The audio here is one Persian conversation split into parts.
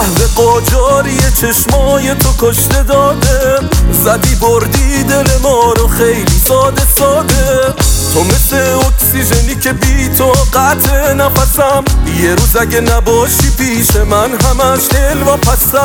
قهوه قاجاری چشمای تو کشته داده، زدی بردی دل ما رو خیلی ساده ساده. تو مثل اکسیژنی که بی تو قطع نفسم، یه روز اگه نباشی پیش من همش دل و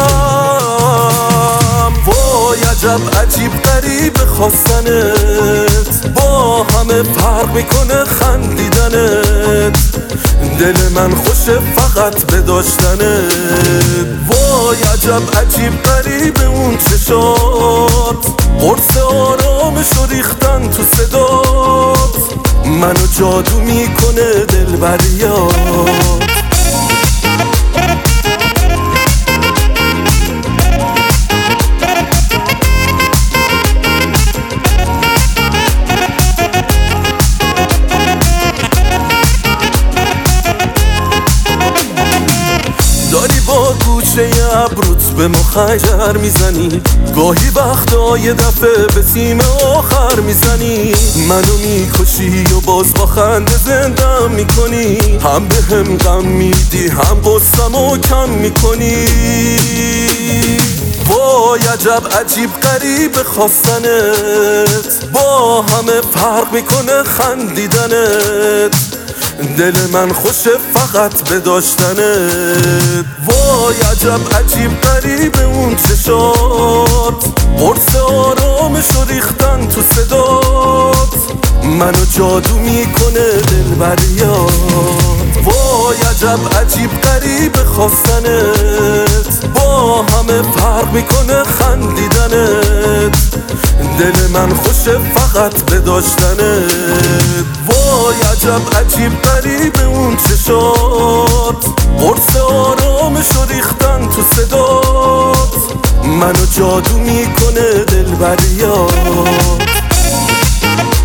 پسم. وای عجب عجیب غریب خواستنت، با همه فرق میکنه خندیدنت. دل من خوشه فقط به داشتنت. وای عجب عجیب غریب اون چشات، قرص آرامشو ریختن تو صدات. منو جادو میکنه دلبریات. داری با گوشه ابروت به مخیجر میزنی، گاهی وقتا یه دفعه به سیم آخر میزنی. منو میکشی و باز با خنده زندم میکنی، هم به هم غم میدی هم قصه‌مو کم میکنی. وای عجب عجیب غریب خواستنت، با همه فرق میکنه خندیدنت. دل من خوشه فقط به داشتنت. وای عجب عجیب غریب اون چشات، قرص آرامشو ریختن تو صدات. منو جادو میکنه دلبریات. وای عجب عجیب غریب خواستنت، با همه فرق میکنه خندیدنت. دل من خوشه فقط به داشتنت. وای عجب عجیب غریب اون چشات، قرص آرامشو ریختن تو صدات. منو جادو میکنه دلبریات.